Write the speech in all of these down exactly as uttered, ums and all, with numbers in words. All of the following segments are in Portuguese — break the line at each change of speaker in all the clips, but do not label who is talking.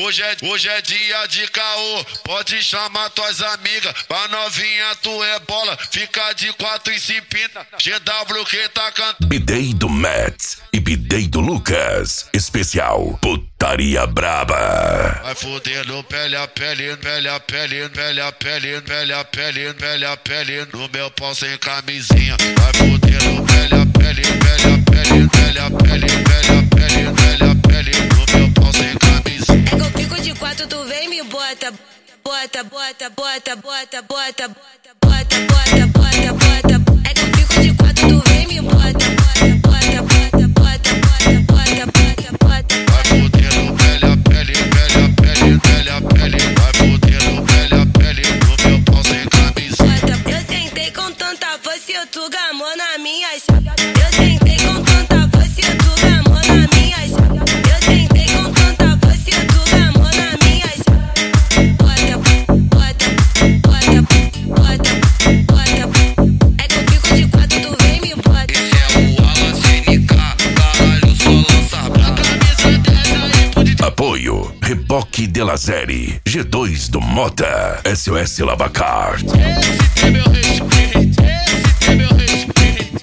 hoje é, hoje é dia de caô, pode chamar tuas amigas, pra novinha tu é bola, fica de quatro e se empina, G W que tá cantando.
B-Day do Matt e B-Day do Lucas, especial Putaria Braba.
Vai fudendo pele a pele, pele a pele, pele a pele, pele a pele, pele a pele, no meu pau sem camisinha. Vai fudendo pele a pele, pele a pele, pele a pele, pele a pele, pele a pele, no meu pau sem camisinha.
É que eu fico de quatro, tu vem me bota, bota, bota, bota, bota, bota, bota, bota, bota, bota. É que eu fico de quatro, tu vem me bota, bota, bota, bota, bota, bota, bota, bota.
Vai fudendo pele a pele, pele a pele, pele a pele, vai fudendo pele a pele, no meu pau sem camisinha.
Eu sentei com tanta força e tu gamou na minha chapa. Eu sentei com tanta força e tu gamou na minha chapa. Eu sentei com tanta força e tu gamou na minha chapa. Bota, bota, bota, bota, bota. É que eu fico de quatro, tu vem me bota.
Esse é o Alas N K, caralho, só lança pra camisa dessa aí, pode.
Apoio Reboque de la Série, G dois do Mota, S O S Lavacart.
Esse tem meu respeito, esse tem meu respeito.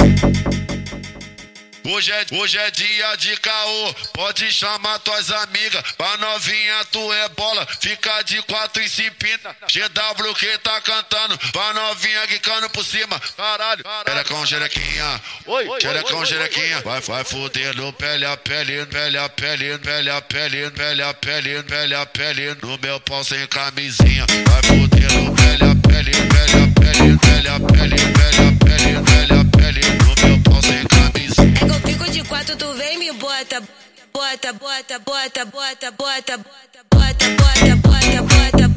Hoje é, hoje é dia de caô, pode chamar tuas amigas, pra novinha tu é bola, fica de quatro e se empina, G W que tá cantando, pra novinha quicando por cima, caralho, xerecão, xerequinha, xerecão, xerequinha, vai, vai fudendo pele a pele, pele a pele, pele a pele, pele a pele, pele a pele, no meu pau sem camisinha, vai fudendo pele a pele, pele a pele, pele a pele, pele a pele, pele a pele, no meu pau sem camisinha.
É que eu fico de quatro, tu vem me bota, bota, bota, bota, bota, bota, bota, bota, bota, bota, bota.